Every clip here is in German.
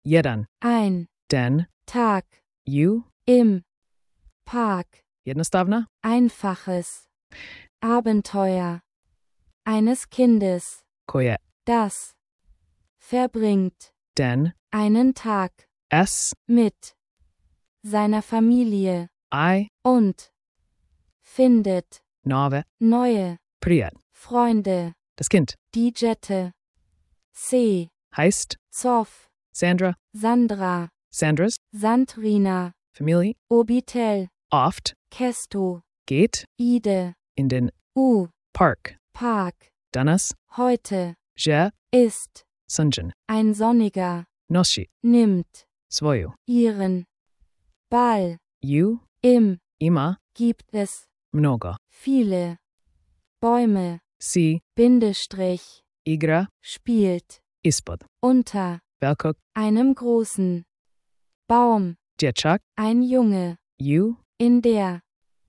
Jeden. Ein Den. Tag You. im Park. Jednostavna. Einfaches Abenteuer eines Kindes, Koje. das verbringt Den. einen Tag S. mit seiner Familie I. und findet Nove. neue Prijat. Freunde. Das Kind. Die Jette. C. Heißt Zoff. Sandra. Sandra. Sandras. Sandrina. Familie. Obitel. Oft. Kesto. Geht. Ide. In den U. Park. Park. Danas. Heute Je. ist Sunjan. ein sonniger. Nosi. Nimmt Svoju. ihren Ball. You. Im Ima. gibt es Mnogo. viele Bäume. Si. Bindestrich. Igra. Spielt Ispod. unter Velkog. einem großen Baum. Dječak. Ein Junge You. in der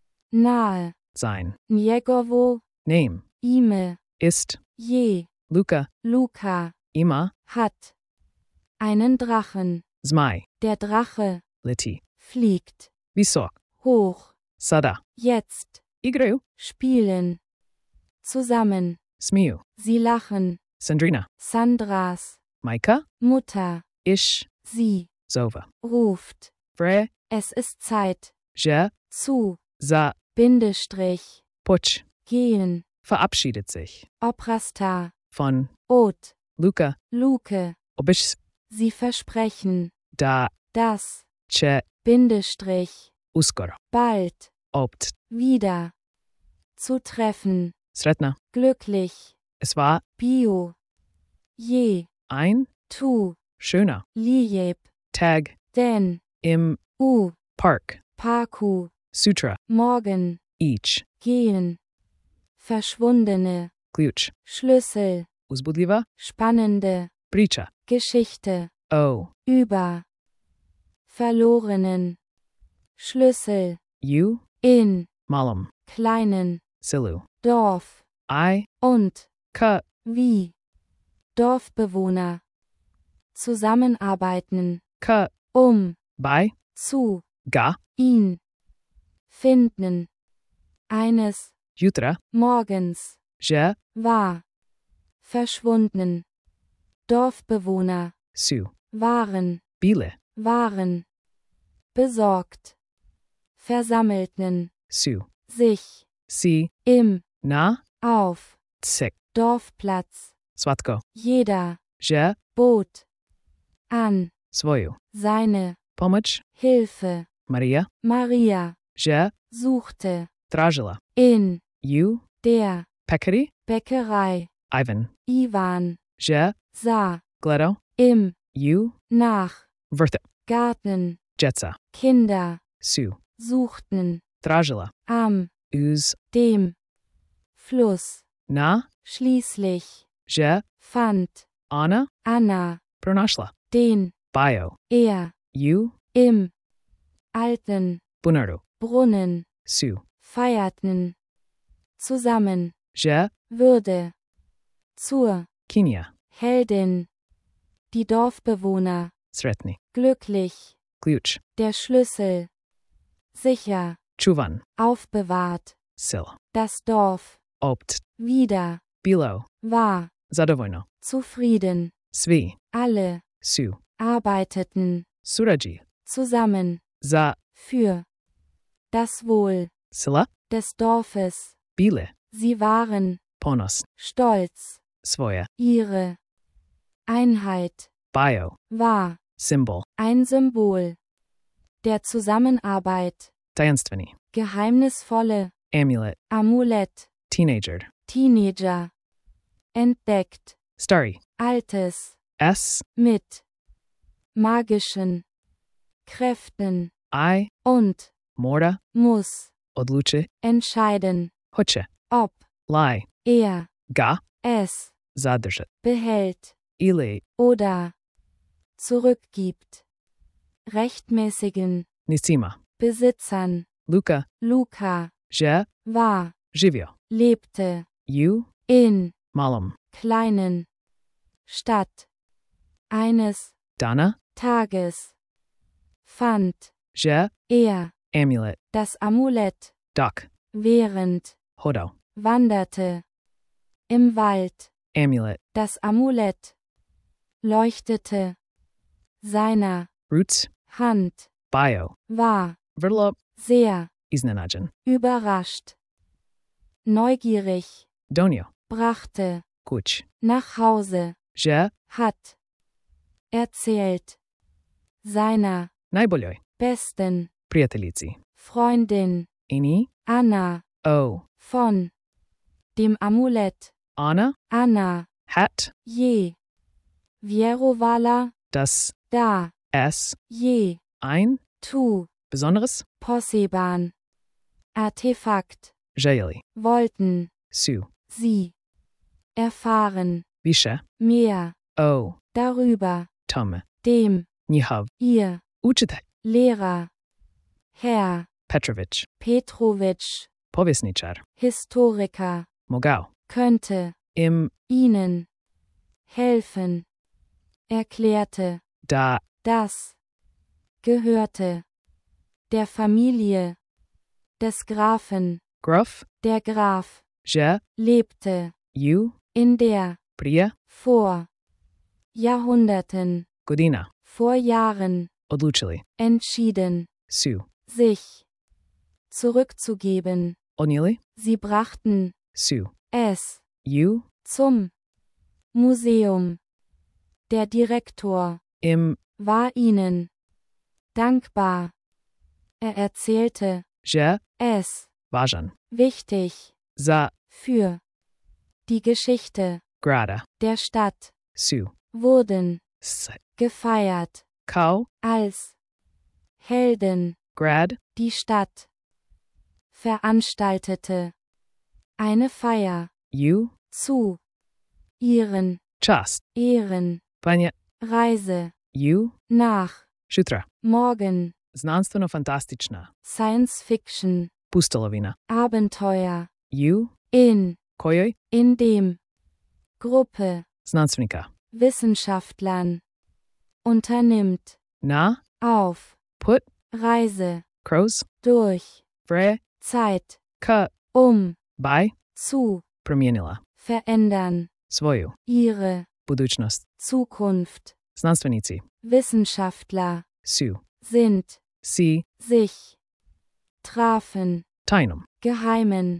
nahe Sein. Njegovo Name. ime Ist. je Luka. Luka Ima. hat einen Drachen. Zmai. Der Drache Liti. fliegt Visok. hoch. Sada. Jetzt Igreu. spielen zusammen. Smiu. Sie lachen. Sandrina. Sandras Maika. Mutter. Ish. Sie Zova. ruft. Vre. Es ist Zeit Je. zu Za. Bindestrich Putsch. gehen. Verabschiedet sich. Oprasta. Von Ot. Luka. Luke. Obish. Sie versprechen, Da. dass Che. Bindestrich Uskoro. bald Opt. wieder zu treffen. Sretna. Glücklich. Es war Bio. Je. ein Tu. schöner Lieb. Tag Denn. im U. Park. Paku. Sutra. Morgen. Each. Gehen. Verschwundene. Ključ. Schlüssel. Uzbudljiva. Spannende. Priča. Geschichte. O. Über. Verlorenen. Schlüssel. U. In. Malum. Kleinen. Silu. Dorf. I. Und. Ka. Wie. Dorfbewohner. Zusammenarbeiten. Ka. Um. Bei. Zu. Ga. Ihn. Finden. Eines. Jutra. Morgens. Je. War. Verschwunden. Dorfbewohner. Su. Waren. Bile. Waren. Besorgt. Versammelten. Su. Sich. Si. Im. Na. Auf. Tsik. Dorfplatz. Svatko. Jeder. Je. Bot. An. Svoju. Seine. Pomoć. Hilfe. Maria. Maria. Je. Suchte. Tražila. In. U. Der. Pekari. Bäckerei. Ivan. Ivan. Je. Sah. Gledo. Im. U. Nach. Vrta. Garten. Jetsa. Kinder. Su. Suchten. Tražila. Am. Uz. Dem. Fluss. Na. Schließlich. Je. Fand. Ana. Anna. Pronašla. Den. Bio. Er. U. Im. Alten. Bunaru. Brunnen. Su. Feierten. Zusammen. Je. Würde. Zur. Kinia. Heldin. Die Dorfbewohner. Sretni. Glücklich. Ključ. Der Schlüssel. Sicher. Čuvan. Aufbewahrt. Sil. Das Dorf. Opt. Wieder. Bilo. War. Zadovoljno. Zufrieden. Svi. Alle. Su. Arbeiteten. Surađi. Zusammen. Za. Für. Das Wohl. Sila. Des Dorfes. Bile. Sie waren. Ponos. Stolz. Svoje. Ihre. Einheit. Bio. War. Symbol. Ein Symbol. Der Zusammenarbeit. Tajanstveni. Geheimnisvolle. Amulet. Amulett. Teenager. Teenager. Entdeckt. Stari. Altes. S. Mit. Magischen. Kräften. I. Und. Mora. Muss. Odluče. Entscheiden. Hoće. Ob. Lie. Er. Ga. Es. Zadržat. Behält. Ili. Oder. Zurückgibt. Rechtmäßigen. Nisima. Besitzern. Luka. Luca. Je. War. Živio. Lebte. U. In. Malum. Kleinen. Stadt. Eines. Dana. Tages, fand, že, amulet, das Amulett, duck, während, hodo, wanderte, im Wald, amulet, das Amulett, leuchtete, seiner roots, Hand, bio, war, vrlo, sehr, iznenadjen, überrascht, neugierig, donio, brachte, kuch, nach Hause, že, hat, erzählt, seiner, najboljoj, besten, prijateljici, Freundin, ini, Anna, von, dem Amulett, Anna, hat, je, vjerovala, das, da, je, ein, tu, besonderes, Poseban, Artefakt, željeli, wollten, su, sie, erfahren, više, mehr, o, darüber, tome, dem, njihov, ihr, učitelj, Lehrer, Herr, Petrović, Petrović, povjesničar, Historiker, mogao, könnte, im, ihnen, helfen, erklärte, da, das, gehörte, der Familie, des Grafen, grof, der Graf, že, lebte, ju, in der, prije, vor, Jahrhunderten, godina, vor Jahren, odlučili, entschieden, su, sich zurückzugeben. odnijeli, Sie brachten su, es ju, zum Museum. Der Direktor im, war ihnen dankbar. Er erzählte že, es važan, wichtig za, für die Geschichte grada, der Stadt, su, wurden s, gefeiert kao, als Helden. grad, Die Stadt veranstaltete eine Feier ju, zu ihren čast, Ehren, panje, Reise ju, nach šutra, morgen, znanstveno-fantastična, Science Fiction, pustolovina, Abenteuer, ju, in kojoj, dem Gruppe znanstvenika, Wissenschaftlern unternimmt, na, auf put, Reise kroz, durch vre, Zeit, ka, by, zu promijenila, verändern, svoju, ihre budućnost, Zukunft. znanstvenici, Wissenschaftler su, sind si, sich trafen, tajnom, geheimen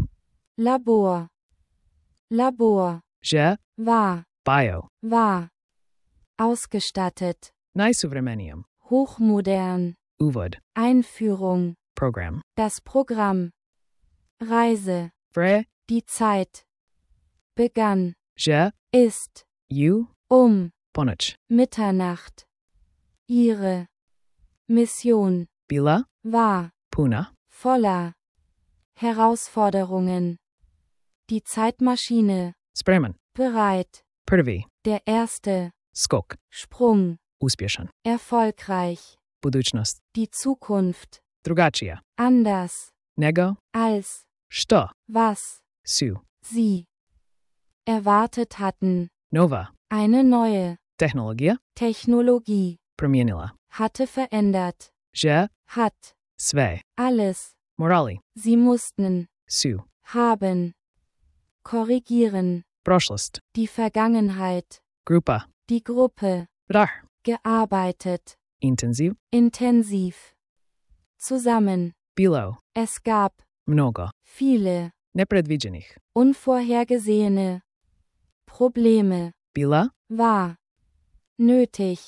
Labor. Labor že, war bio, ausgestattet, najsuvremenijem, hochmodern, uvod, Einführung, program, das Programm, Reise, vre, die Zeit, begann, že, ist, ju, ponoć, Mitternacht. Ihre Mission bila, war puna, voller Herausforderungen. Die Zeitmaschine spreman, bereit, prvi, der erste skok, Sprung uspješan, erfolgreich, budućnost, die Zukunft drugačija, anders nego, als što, was su, sie erwartet hatten. nova, Eine neue tehnologija, Technologie promijenila, hatte verändert, že, hat sve, alles. morali, Sie mussten su, haben korrigieren prošlost, die Vergangenheit, grupa, die Gruppe rah, gearbeitet, intenziv, intensiv, zusammen. bilo, Es gab mnogo, viele nepredviđenih, unvorhergesehene Probleme. bila, War nötig,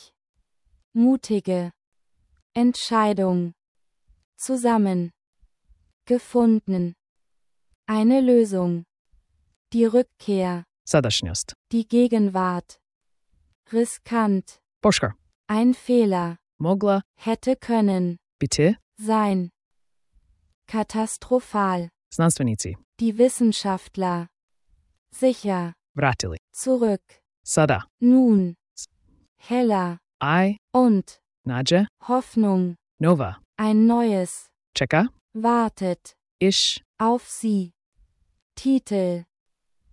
mutige Entscheidung, zusammen gefunden, eine Lösung, die Rückkehr, sadašnjost, die Gegenwart, riskant, poškar, ein Fehler, mogla, hätte können, biti, sein, katastrophal, znanstvenici, die Wissenschaftler, sicher, vratili, zurück, sada, nun, heller aj, und nađe, Hoffnung, nova, ein neues, čeka, wartet, iš, auf sie. Titel,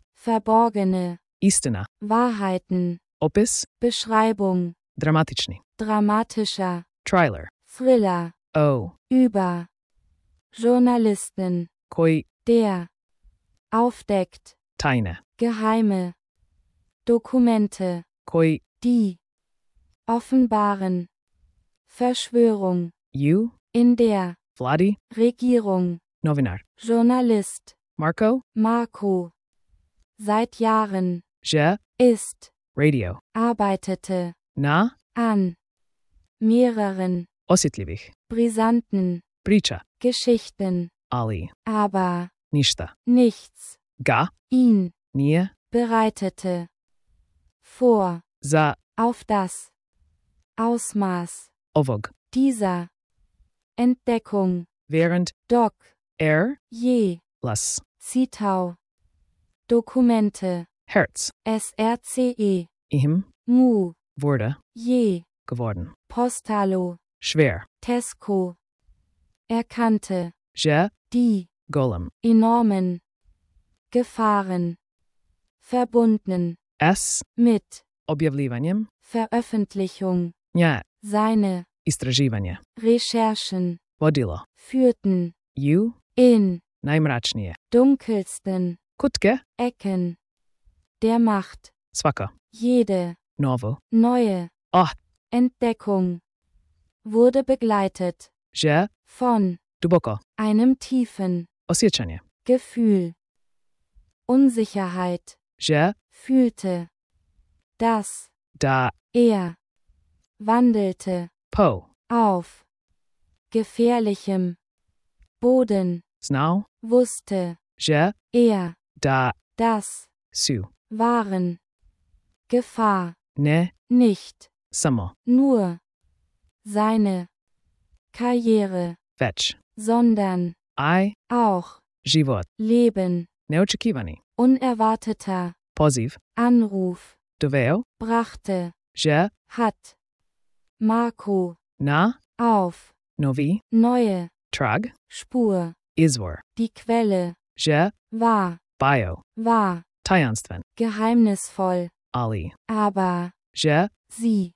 verborgene istina, Wahrheiten, opis, Beschreibung, dramatični, dramatischer, Trailer. Thriller, O. über, Journalisten, Koji der, aufdeckt, tajne. geheime, Dokumente, Koji die, offenbaren, Verschwörung, ju in der, vladi Regierung, novinar. Journalist, Marco Marco, seit Jahren, je ist, radio. arbeitete, Na an, mehreren, osjetlivih. brisanten, Priča. Geschichten, Ali. aber, Ništa. nichts, Ga. ihn, Nije. bereitete, vor, Za auf das, Ausmaß, ovog. dieser, Entdeckung, Während Doc, je las, Zitau, Dokumente, Herz. SRCE, Ihm Mu, wurde je, geworden. Postalo, Schwer. Tesco, erkannte, Je die, golem. enormen, Gefahren, verbunden, S mit, objavljivanjem. Veröffentlichung, Nja seine, istraživanje. Recherchen, Vodilo. führten, Ju in, najmračnije. dunkelsten, Kutke. Ecken, der Macht, Svaka. jede, Novo. neue, Ah. Entdeckung, wurde begleitet, Je von, duboko. einem tiefen, Osjećanje. Gefühl, Unsicherheit, Je fühlte, dass, da wandelte, po. auf, gefährlichem, Boden, Znao. wusste, Je da das, su. waren, Gefahr, Ne nicht, samo. nur, seine, Karriere, Već. sondern, I auch, život. Leben, Neočekivani. unerwarteter, Poziv. Anruf, Doveo. brachte, Je hat, Marco, na auf, novi. neue, Trag. Spur, Izvor. die Quelle, Je war, bio. war, Tajanstven. geheimnisvoll, Ali. aber, Je sie,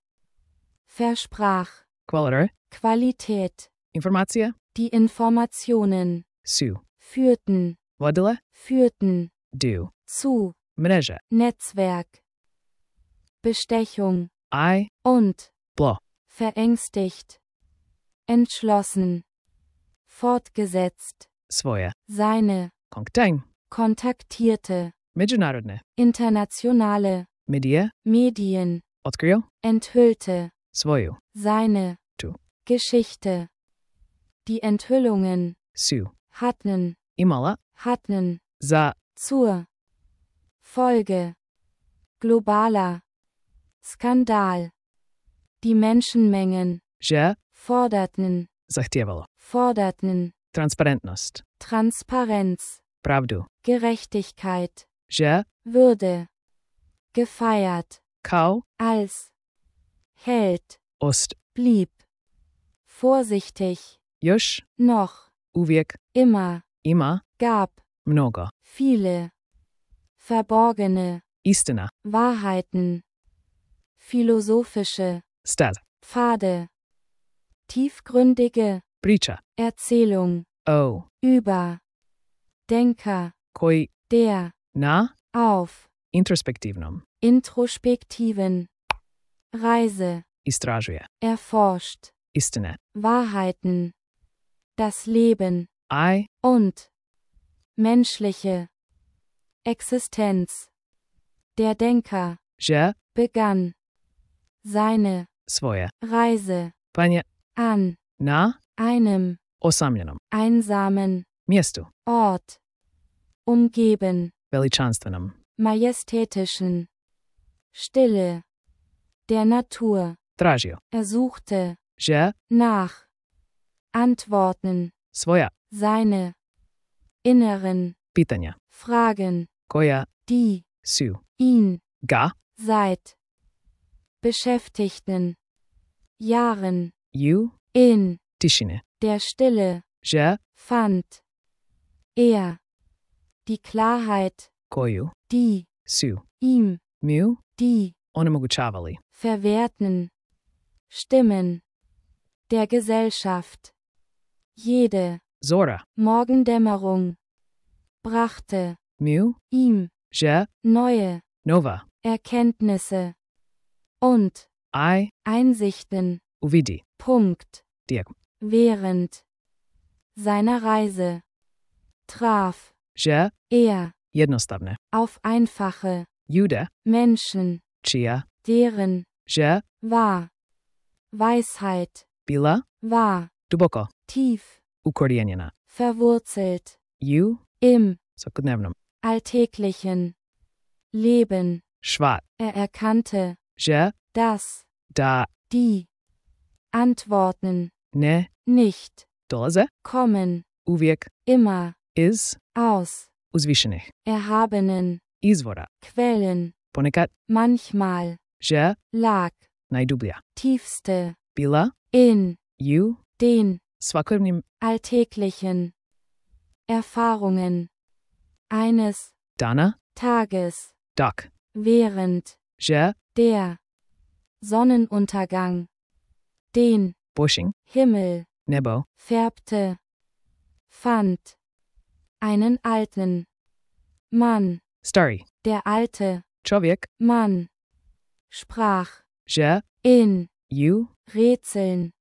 versprach, kvalitor. Qualität, Informacija. die Informationen, Su. führten, Vodile. führten, Du. zu, Mreže. Netzwerk, Bestechung, I und, blo. verängstigt, entschlossen, fortgesetzt, Svoje. seine, Konktein. kontaktierte, Međunarodne. internationale, Medije. Medien, Otkrio. enthüllte, Svoju. seine, Tu. Geschichte, die Enthüllungen, Su. hatten, Imala. hatten, Za zur Folge, globaler, Skandal, die Menschenmengen, je forderten, zahtijevalo. forderten, Transparentnost. Transparenz, Pravdu. Gerechtigkeit, Je Würde, gefeiert, kao als, Held, ost blieb, vorsichtig, još noch, uvijek immer, ima gab, mnogo. viele, verborgene, Istina. Wahrheiten, philosophische, Stav. Pfade, tiefgründige, Priča. Erzählung, O. über, Denker, Koji der, na auf, introspektivnom introspektiven, Reise, istražuje erforscht, istine. Wahrheiten, das Leben, I und, menschliche, Existenz, der Denker, je begann, seine, svoje Reise, panje an, na einem, osamljenom einsamen, mjestu, Ort, umgeben, veličanstvenom, majestätischen, Stille, der Natur, tražio. suchte, Je nach, Antworten, svoja seine, inneren, pitanja Fragen, koja die, su ihn, ga seit, beschäftigten, Jahren, ju in, tišine. der Stille, Je fand, die Klarheit, koju die, su ihm, mu die, onemogućavali. verwerten, Stimmen der Gesellschaft. Jede Zora. Morgendämmerung brachte Mu. ihm Je. neue Nova. Erkenntnisse und I. Einsichten. Uvidi. Punkt. Diek. Während seiner Reise traf Je. er Jednostavne. auf einfache Jude. Menschen, Chia. deren Je. Weisheit Bila. war Duboko. tief Ukorienjena. verwurzelt Ju. im Svakodnevnom. alltäglichen Leben. Shvat. Er erkannte, Je. dass Da. die Antworten Ne. nicht Dolaze. kommen, Uvijek. immer Iz. aus Uzvišenih. erhabenen Izvora. Quellen. Ponekad. Manchmal Je. lag Najdublja. tiefste Bila. in Ju. den Svakodnevnim. alltäglichen Erfahrungen eines Dana. Tages, Dak. während Je. der Sonnenuntergang den Boshing. Himmel Nebo. färbte, fand einen alten Mann. Stari. Der alte Čovjek. Mann sprach Je. in Ju. Rätseln.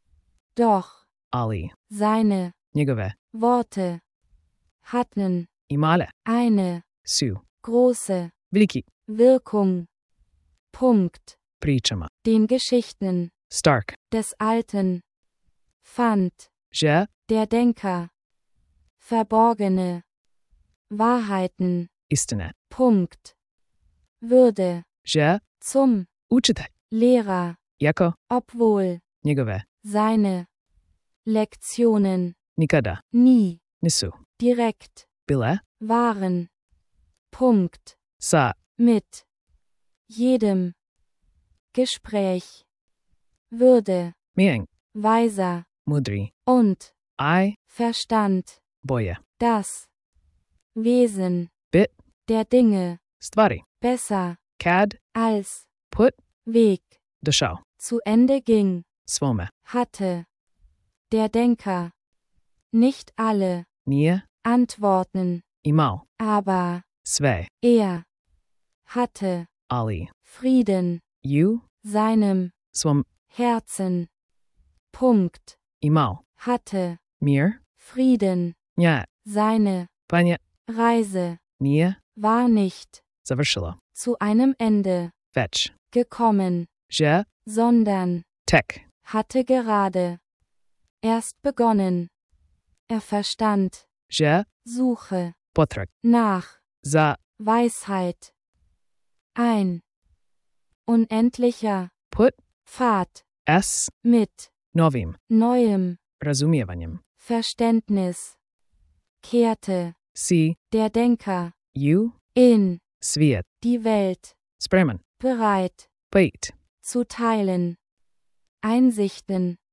Doch Ali. seine Njegove. Worte hatten Imale. eine Su. große Veliki. Wirkung. Punkt. Pričama. Den Geschichten Stark. des Alten fand Je. der Denker verborgene Wahrheiten. Istine. Punkt. Würde Je. zum Učitaj. Lehrer, Jako. obwohl Njegove. seine Lektionen Nikada. nie Nisu. direkt Bile. waren. Punkt. Sa. Mit jedem Gespräch würde Mieng. weiser Mudri. und I. verstand Boje. das Wesen Bit. der Dinge Stvari. besser Kad. als Put. Weg Došao. zu Ende ging, Svome. hatte der Denker nicht alle Nije. Antworten, Imao. aber Sve. er hatte Ali. Frieden Ju. seinem Svom. Herzen. Punkt. Imao. Hatte Mir. Frieden. Nja. Seine Panje. Reise Nije. war nicht Završilo. zu einem Ende Već. gekommen, Je. sondern Tek. hatte gerade erst begonnen. Er verstand, Je. Suche Potrag. nach Za. Weisheit. Ein unendlicher Put. Pfad S. mit Novim. neuem Razumijevanjem. Verständnis kehrte Si. der Denker Ju. in Svijet. die Welt Spreman. bereit Pait. zu teilen. Einsichten